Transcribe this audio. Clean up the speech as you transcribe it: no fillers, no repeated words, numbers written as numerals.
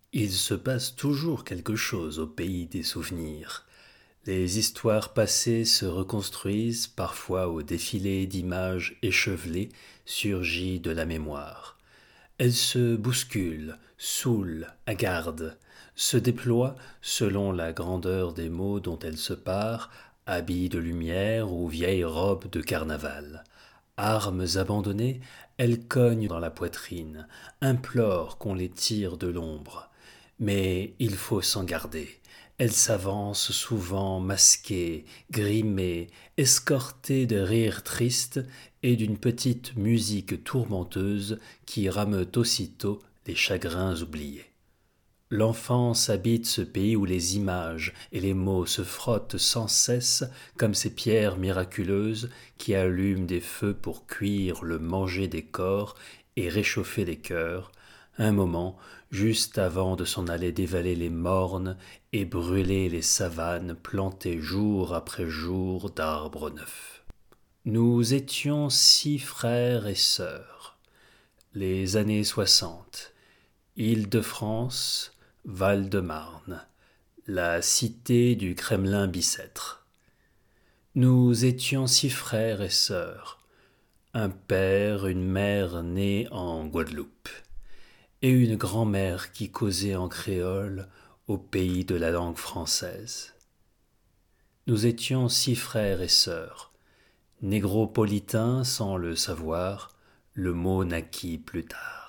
Il se passe toujours quelque chose au pays des souvenirs. Les histoires passées se reconstruisent parfois au défilé d'images échevelées surgies de la mémoire. Elles se bousculent, saoulent, agardent, se déploient selon la grandeur des mots dont elles se parent, habits de lumière ou vieilles robes de carnaval. Armes abandonnées, elles cognent dans la poitrine, implorent qu'on les tire de l'ombre. Mais il faut s'en garder. Elles s'avancent souvent masquées, grimées, escortées de rires tristes et d'une petite musique tourmenteuse qui rameute aussitôt les chagrins oubliés. L'enfance habite ce pays où les images et les mots se frottent sans cesse comme ces pierres miraculeuses qui allument des feux pour cuire le manger des corps et réchauffer les cœurs, un moment juste avant de s'en aller dévaler les mornes et brûler les savanes plantées jour après jour d'arbres neufs. Nous étions 6 frères et sœurs. Les années 60. Île-de-France, Val-de-Marne, la cité du Kremlin Bicêtre. Nous étions 6 frères et sœurs, un père, une mère nés en Guadeloupe, et une grand-mère qui causait en créole au pays de la langue française. Nous étions 6 frères et sœurs, négropolitains sans le savoir, le mot naquit plus tard.